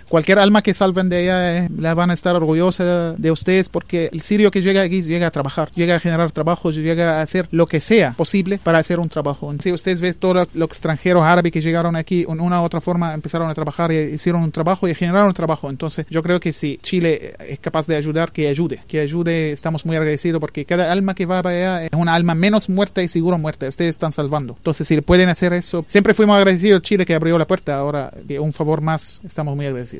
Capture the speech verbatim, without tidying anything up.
cualquier alma que salven de allá, eh, la van a estar orgullosa de ustedes, porque el sirio que llega aquí llega a trabajar, llega a generar trabajo, llega a hacer lo que sea posible para hacer un trabajo. Si ustedes ven todos los extranjeros árabes que llegaron aquí, en una u otra forma empezaron a trabajar y hicieron un trabajo y generaron un trabajo. Entonces yo creo que si Chile es capaz de ayudar, que ayude, que ayude. Estamos muy agradecidos porque cada alma que va para allá es una alma menos muerta y seguro muerta. Ustedes están salvando. Entonces si pueden hacer eso, siempre fuimos agradecidos Chile que abrió la puerta. Ahora que un favor más, estamos muy agradecidos.